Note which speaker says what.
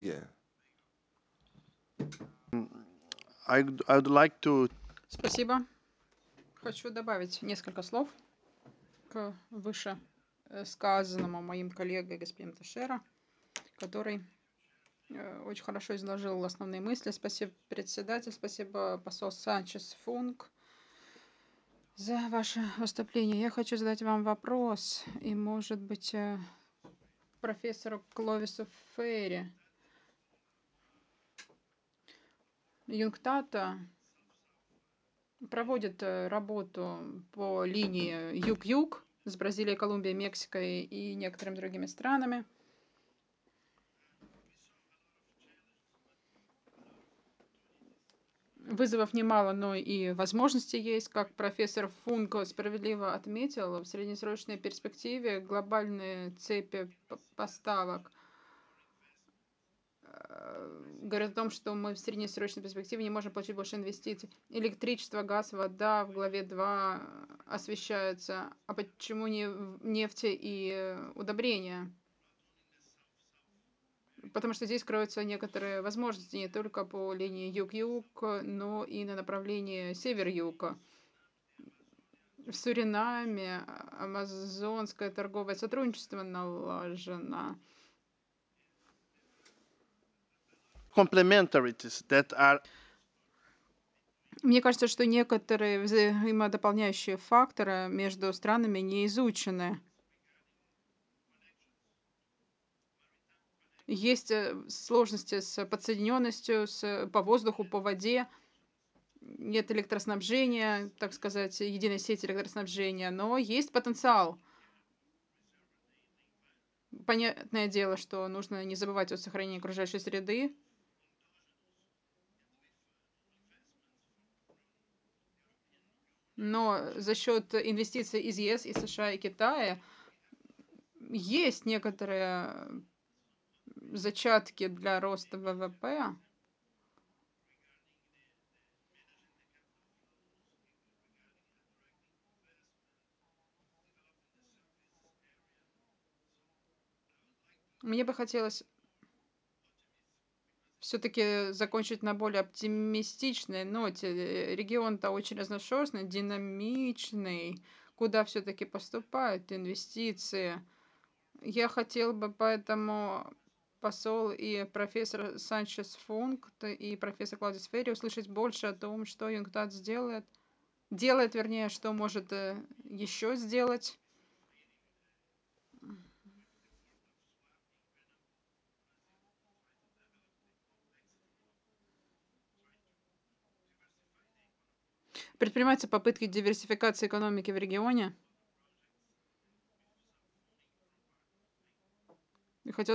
Speaker 1: Yeah.
Speaker 2: I would like to
Speaker 3: Спасибо. Хочу добавить несколько слов к выше сказанному моим коллегой господином Ташера, который очень хорошо изложил основные мысли. Спасибо, председатель, спасибо, посол Санчес Функ, за ваше выступление. Я хочу задать вам вопрос, и, может быть, профессору Кловису Ферри. ЮНКТАД проводит работу по линии юг-юг с Бразилией, Колумбией, Мексикой и некоторыми другими странами. Вызовов немало, но и возможностей есть. Как профессор Функо справедливо отметил, в среднесрочной перспективе глобальные цепи поставок говорят о том, что мы в среднесрочной перспективе не можем получить больше инвестиций. Электричество, газ, вода в главе 2 освещаются. А почему не нефть и удобрения? Потому что здесь кроются некоторые возможности не только по линии юг-юг, но и на направлении север-юг. В Суринаме амазонское торговое сотрудничество налажено.
Speaker 2: complementarities that are
Speaker 3: Мне кажется, что некоторые взаимодополняющие факторы между странами не изучены. Есть сложности с подсоединенностью по воздуху, по воде. Нет электроснабжения, так сказать, единой сети электроснабжения, но есть потенциал. Понятное дело, что нужно не забывать о сохранении окружающей среды, но за счет инвестиций из ЕС, и США, и Китая есть некоторые зачатки для роста ВВП. Мне бы хотелось все-таки закончить на более оптимистичной ноте. Регион-то очень разношерстный, динамичный, куда все-таки поступают инвестиции. Я хотел бы поэтому посол и профессор Санчес Функт и профессор Клаудис Ферри услышать больше о том, что ЮНКТАД делает, вернее, что может еще сделать. Предпринимаются попытки диверсификации экономики в регионе. И хотелось